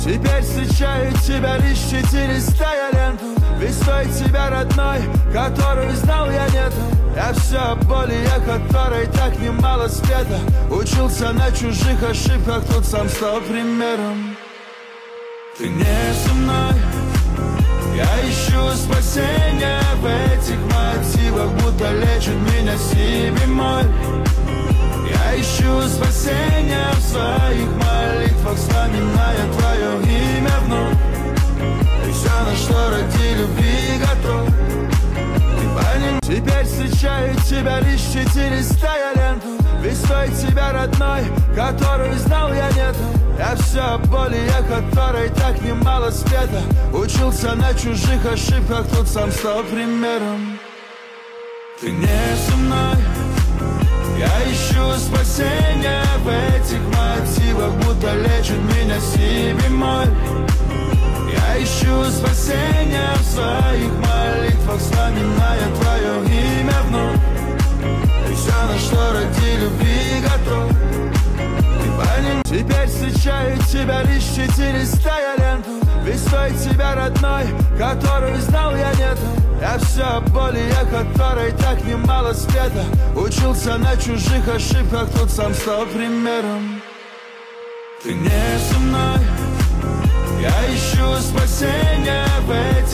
Теперь встречаю тебя лишь листая ленту. Ведь той тебя родной, которую знал я нету. Я все о боли, о которой так немало спета. Учился на чужих ошибках, тут сам стал примером. Ты не со мной, я ищу спасения в этих мотивах, будто лечит меня си-бемоль. Я ищу спасения в своих молитвах, вспоминая твое имя вновь. И все, на что ради любви готов. Ты поним? Теперь встречаю тебя лишь листая ленту. Ведь той тебя родной, которую знал я нету. Я все о боли, о которой так немало спета. Учился на чужих ошибках, тут сам стал примером. Ты не со мной, я ищу спасения в этих мотивах, будто лечит меня си-бемоль. Я ищу спасения в своих молитвах, вспоминая твое имя вновь. И все, на что ради любви готов. Ты поним? Теперь встречаю тебя лишь листая ленту. Ведь той тебя родной, которую знал я нету. Я все о боли, о которой так немало спета. Учился на чужих ошибках, тут сам стал примером. Ты не со мной, я ищу спасения в этих